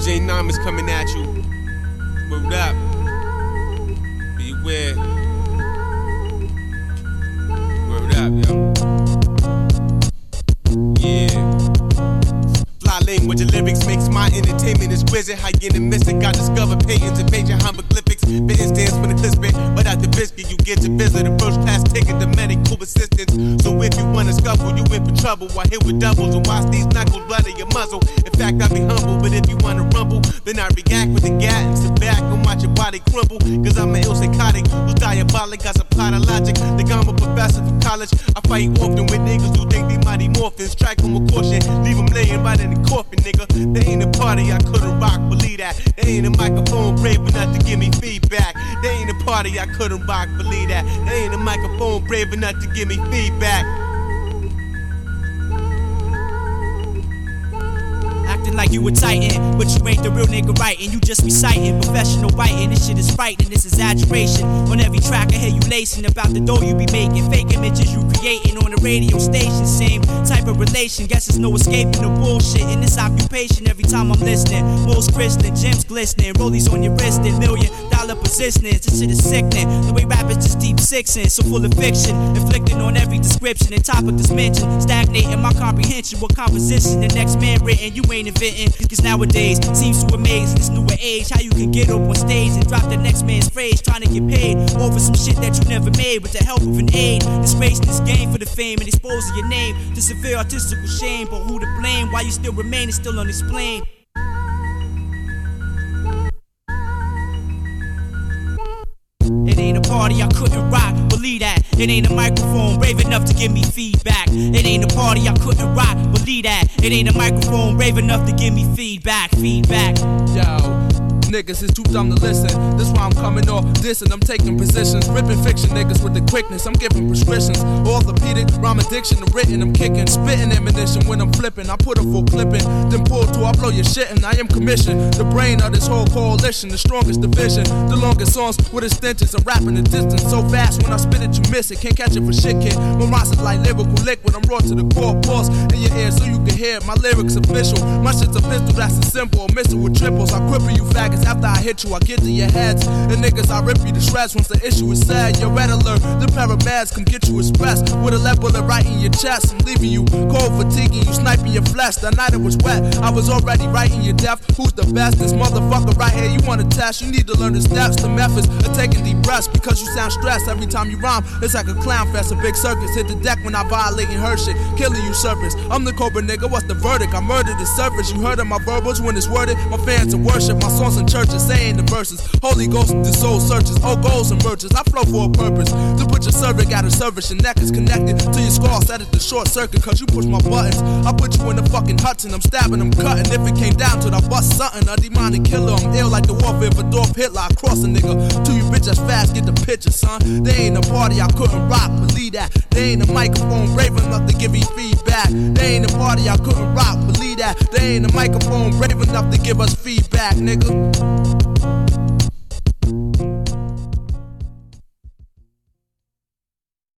J9 is coming at you. Word up. Beware. Word up, yo. Yeah. Fly language and lyrics makes my entertainment exquisite. Hygienic I discover patents and major hieroglyphics. Fitting stands for the clispit, but at the biscuit you get to visit a first class ticket to medical assistance. So if you wanna scuffle, you in for trouble. I hit with doubles and watch these knuckles blood in your muzzle. In fact, I be humble, but if you wanna rumble, then I react with a gat and sit back and watch your body crumble. Cause I'm an ill psychotic who's diabolic, got some plot of logic. Think I'm a professor from college. I fight often with niggas who think they mighty morphin'. Strike them with caution, leave them laying right in the coffin, nigga. They ain't a party I couldn't rock, believe that. They ain't a microphone brave enough to give me feedback. They ain't a party I couldn't rock, believe that. They ain't a microphone brave enough to give me feedback. Acting like you a titan, but you ain't the real nigga writing. You just reciting, professional writing. This shit is frightening, this exaggeration. On every track I hear you lacing about the dough you be making. Fake images you creating on the radio station. Same type of relation, guess there's no escaping the bullshit in this occupation. Every time I'm listening, most Christian, gems glistening, rollies on your wrist and $1,000,000 positioning. This shit is sickening, the way rappers just deep sixing. So full of fiction, inflicting on every description and topic that's mentioned. Stagnating my comprehension, what composition the next man written. You ain't inventing, cause nowadays seems to amaze this newer age. How you can get up on stage and drop the next man's phrase, trying to get paid over some shit that you never made with the help of an aid. Disgracing this game for the fame and exposing your name to severe artistical shame. But who to blame? Why you still remain is still unexplained. It ain't a party I couldn't rock, believe that. It ain't a microphone brave enough to give me feedback. It ain't a party I couldn't rock, believe that. It ain't a microphone brave enough to give me feedback. Yo, niggas is too dumb to listen. That's why I'm coming off dissing. I'm taking positions, ripping fiction niggas with the quickness. I'm giving prescriptions, orthopedic, rhyme addiction, I'm written, I'm kicking, spitting ammunition when I'm flipping. I put a full clip in, then pull to, I blow your shit and I am commissioned. The brain of this whole coalition, the strongest division, the longest songs with extensions. I'm rapping the distance so fast when I spit it you miss it. Can't catch it for shit, kid. My rhymes like lyrical liquid. I'm raw to the core, pause in your ear so you can hear my lyrics official. My shit's a pistol, that's a symbol, a missile with triples. I cripple you faggots. After I hit you, I get to your heads. And niggas, I rip you to shreds once the issue is sad. You're red alert, the paramedics come get you expressed. With a lead bullet right in your chest. I'm leaving you cold, fatiguing you, sniping your flesh. That night it was wet, I was already writing your death. Who's the best? This motherfucker right here, you want to test. You need to learn the steps, the methods of taking deep breaths. Because you sound stressed every time you rhyme. It's like a clown fest, a big circus. Hit the deck when I violating her shit, killing you surface. I'm the Cobra nigga, what's the verdict? I murdered the surface. You heard of my verbals when it's worded. My fans are worship, my songs in churches. Saying the verses, Holy Ghost, the soul searches, all goals and merges. I flow for a purpose, to put your cervix out of service. Your neck is connected to your skull, set it to short circuit, cause you push my buttons. I put you in the fucking Hudson, I'm stabbing, I'm cutting. If it came down to it, I bust something. A demonic killer, I'm ill like the warfare of Adolf Hitler. I cross a nigga, to you bitch, that's fast, get the picture, son. They ain't a party I couldn't rock, believe that. They ain't a microphone brave enough to give me feedback. They ain't a party I couldn't rock, believe that. They ain't a microphone brave enough to give us feedback, nigga.